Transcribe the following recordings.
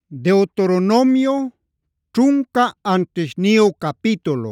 Deuteronomio ćhunka antesniyu capítulo.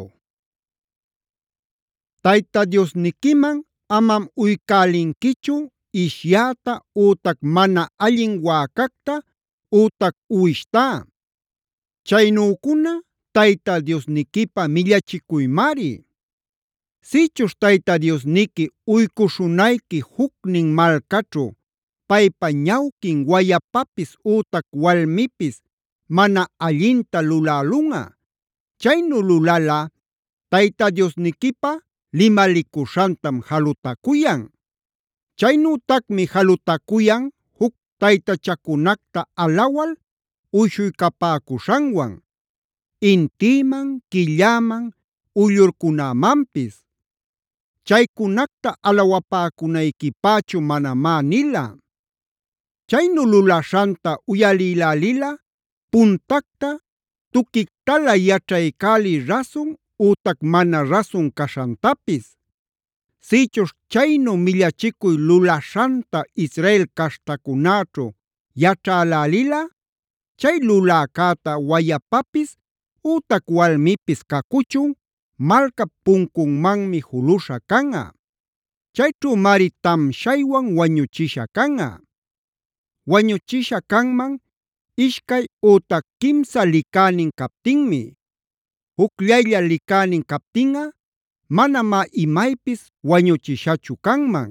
Tayta Diosnikiman amam uycälinkichu ishyata ütac mana allin wäcacta ütac uwishta. Chaynücuna Tayta Diosniquipa millachikuymari. Sichush Tayta Diosniqui uycushunayki jucnin malcaćhu paypa ñawquin wayapapis ütac walmipis mana allinta lulälunꞌa, chaynu lulala Tayta Diosniquipa limalicuśhantam jalutacuyan. Chaynütacmi jalutacuyan juc taytachacunacta alawal uyshuycapäcuśhanwan, intiman, killaman, uyllurcunamanpis. Chaycunacta alawapäcunayquipächu manamá nila. Chaynu lulaśhanta uyalïlälila puntacta tuquictala yaćhaycäliy rasun ütac mana rasun caśhantapis. Sichush chaynu millachicuy lulaśhanta Israel caśhtacunäćhu yaćhälälila, chay luläcäta wayapapis ütac walmipis cacuchun malcap puncunmanmi juluśha canꞌa. Chayćhümari tamshaywan wañuchisha canꞌa. Wañuchisha canman ishcay ütac quimsa licänin captinmi. Jucllaylla licänin captinꞌa manamá imaypis wañuchishachu canman.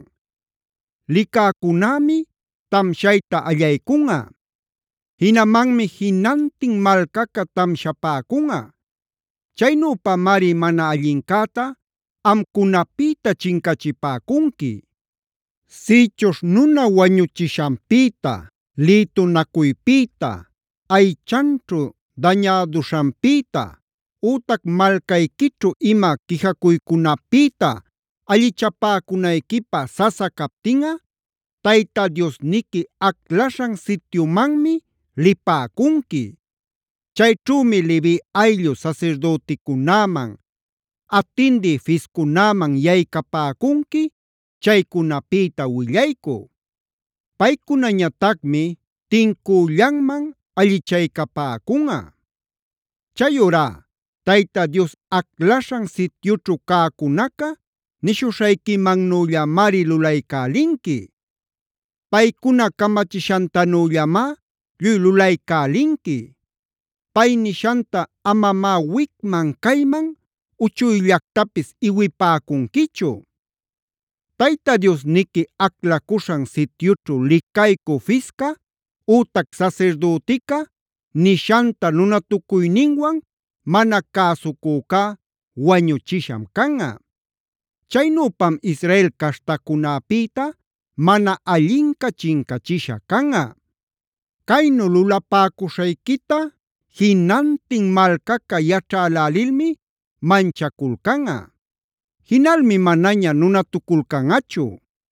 Licäcunämi tamshayta allaycunꞌa. Jinamanmi jinantin malcaca tamshapäcunꞌa. Chaynüpamari mana allincäta amcunapïta chincachipäcunqui. Sichush nuna wañuchishanpïta, lïtunacuypïta, aychanćhu dañaduśhanpïta, ütac malcayquićhu ima quijacuycunapïta allichapäcunayquipä sasa captinꞌa, Tayta Diosniqui aclaśhan sitiumanmi lipäcunqui. Chayćhümi Levi ayllu sasirdüticunäman, atindi fiscunäman yaycapäcunqui chaycunapïta willaycü. Paycunañatacmi tincüllanman allichaycapäcunꞌa. Chayurá Tayta Dios aclaśhan sitiućhu cäcunaca nishuśhaykimannüllamari lulaycälinqui. Paycuna kamachishantanüllamá lluy lulaycälinqui. Pay nishanta amamá wicman cayman uchuyllactapis iwipäcunquichu. Tayta Diosniqui aclacuśhan sitiućhu licaycü fisca ütac sasirdütica nishanta nunatucuyninwan mana cäsucücá wañuchisham canꞌa. Chaynüpam Israel caśhtacunäpïta mana allinca chincachisha canꞌa. Caynu lulapäcuśhayquita jinantin malcaca yaćhälälilmi manchaculcanꞌa. Jinalmi manaña nunatuculcanꞌachu.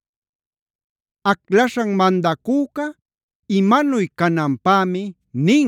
Aclaśhan mandacüca imanuy cananpämi nin: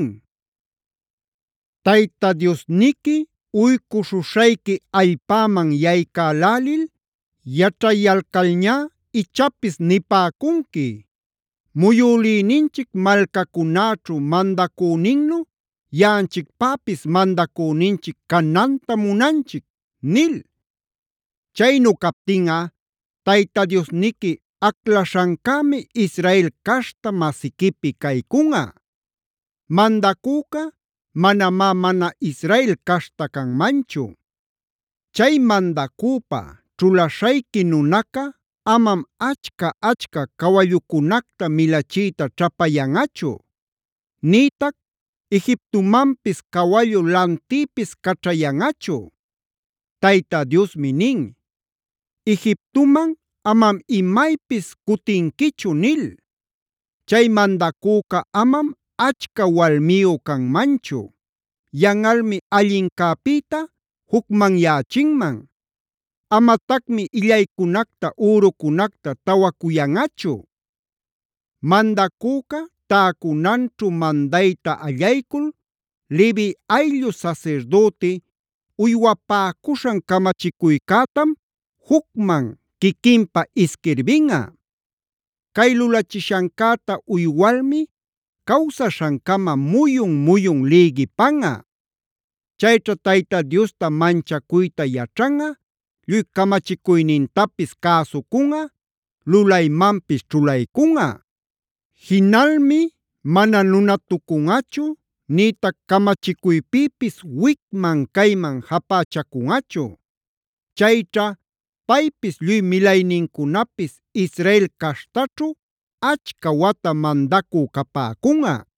Tayta Diosniqui uycuśhuśhayqui allpäman yaycälälil yaćhayalcalñá ichapis nipäcunqui: muyülïninchic malcacunäćhu mandacüninnu yaꞌanchicpäpis mandacüninchic cananta munanchic nil. Chaynu captinꞌa Tayta Diosniqui aclaśhancämi Israel caśhta masiquipi caycunꞌa. Mandacüca manamá mana Israel caśhta canmanchu. Chay mandacüpa ćhulaśhayqui nunaca amam achka kawallucunacta milachiyta ćhapayanꞌachu, nïtac Egiptomanpis kawallu lantiypis kaćhayanꞌachu. Tayta Diosmi nin: Egiptoman amam imaypis kutinquichu nil. Chay mandacüca amam achka walmiyu canmanchu. Yanꞌalmi allincäpïta jucmanyächinman. Amatacmi illaycunacta ürucunacta tawacuyanꞌachu. Mandacüca täcunanćhu mandayta allaycul Levi ayllu sasirdüti uywapäcuśhan kamachicuycätam jucman quiquinpa isquirbinꞌa. Kay lulachishancäta uywalmi kawsaśhankama muyun-muyun lïgipanꞌa. Chayćha Tayta Diosta manchakuyta yaćhanꞌa, lluy kamachicuynintapis cäsucunꞌa, lulaymanpis ćhulaycunꞌa. Jinalmi mana nunatukunꞌachu nïtac kamachikuypïpis wicman-cayman japächakunꞌachu. Chayćha paypis lluy milaynincunapis Israel caśhtaćhu achka wata mandacü capäkunꞌa.